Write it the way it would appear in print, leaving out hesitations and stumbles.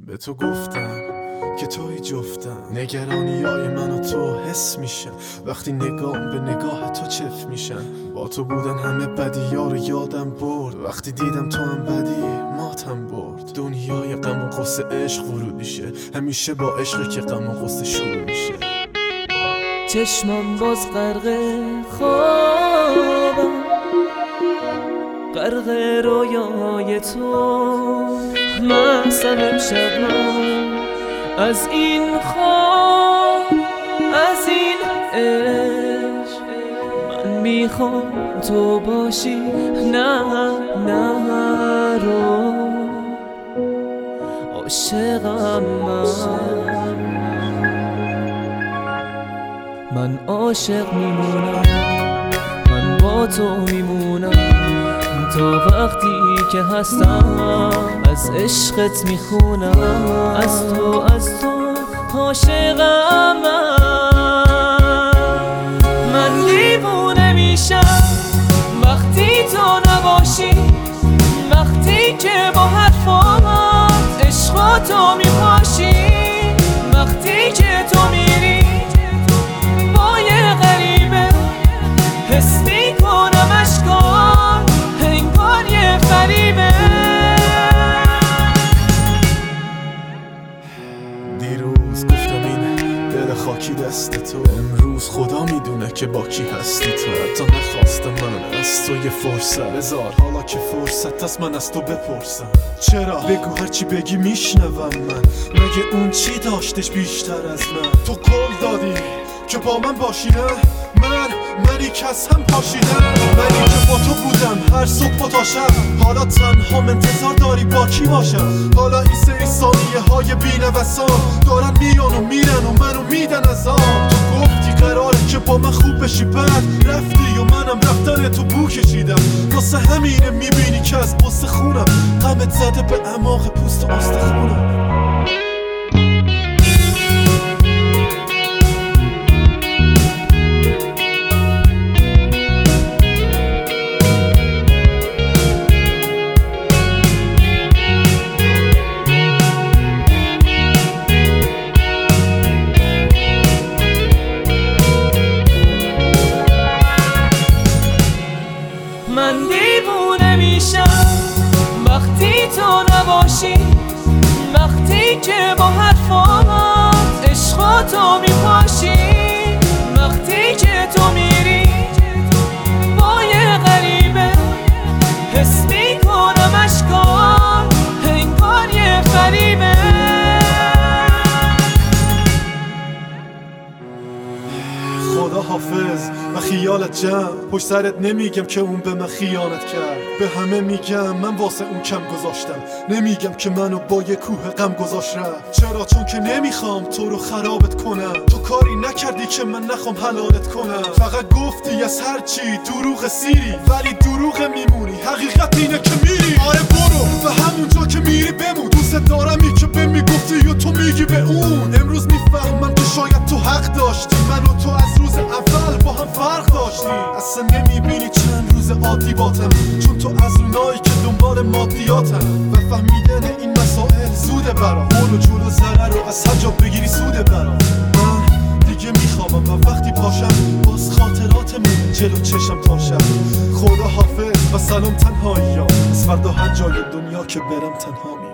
به تو گفتم که توی جفتم، نگرانیای من و تو حس میشن وقتی نگام به نگاه تو چف میشن. با تو بودن همه بدی‌ها رو یادم برد، وقتی دیدم تو هم بدی ماتم برد. دنیای غم و غصه عشق ورودیشه، همیشه با عشقی که غم و غصه شروع میشه. چشمم باز غرق خوابم، غرق رویای تو. مستم امشب من از این خواب، از این عشق. من میخوام تو باشی، نه نرو. عاشقم من عاشق میمونم، من با تو میمونم تا وقتی که هستم. از عشقت میخونم، از تو عاشقم من دیوونه میشم وقتی تو نباشی، وقتی که با حرفات عشقاتو میپاشی، وقتی که تو میری با یه غریبه حس میکنم اشکان انگار یه فریبه. دیروز گفتم این دل خاکی دست تو، امروز خدا میدونه که با کی هستی تو. حتی نخواستم من از تو یه فرصت بذار، حالا که فرصت هست من از تو بپرسم. چرا؟ بگو هرچی بگی میشنوم من، مگه اون چی داشتش بیشتر از من؟ تو قول دادی که با من باشی، نه منی که از هم پاشیدم، منی که با تو بودم هر صبح و تا شب. حالا تنها انتظار داری با کی باشم؟ حالا این سری ثانیه های بی‌نوسان دارن میان و میرن و منو میدن از آن. تو گفتی قراره که با من خوب بشی، بعد رفتی و منم رفتن تو بو کشیدم. واسه همینه میبینی که از قصه خونم غمت زده به اعماق پوست و استخونم. من دیوونه میشم وقتی تو نباشی، وقتی که با حرفات عشقاتو میپاشی، وقتی که تو میری با یه غریبه حس میکنم اشکان انگار یه فریبه. خدا حافظ و خیالت جمع، پشت سرت نمیگم که اون به من خیانت کرد. به همه میگم من واسه اون کم گذاشتم، نمیگم که منو با یه کوه غم گذاشت رفت. چرا؟ چون که نمیخوام تو رو خرابت کنم. تو کاری نکردی که من نخوام حلالت کنم، فقط گفتی از هر چی دروغ سیری، ولی دروغ میمونی، حقیقت اینه که میری. آره برو و همونجا که میری بمون، دوست دارمی که به میگفتی و تو میگی به اون. امروز میفهمم که شاید تو حق داشتی، من و تو از روز اول با هم فرق داشتیم. اصلا نمیبینی چند روز عادی باتم، چون تو از اونایی که دنبال مادیاتم. و فهمیدن این مسائل زوده برام، قول و جول و ضرر رو از حجاب بگیری سوده برام. من دیگه میخوابم و وقتی پاشم باز خاطراتمون جلو چشم تا شب. خدا حافظ و سلام تنهاییام، از فردا هر جای دنیا که برم تنها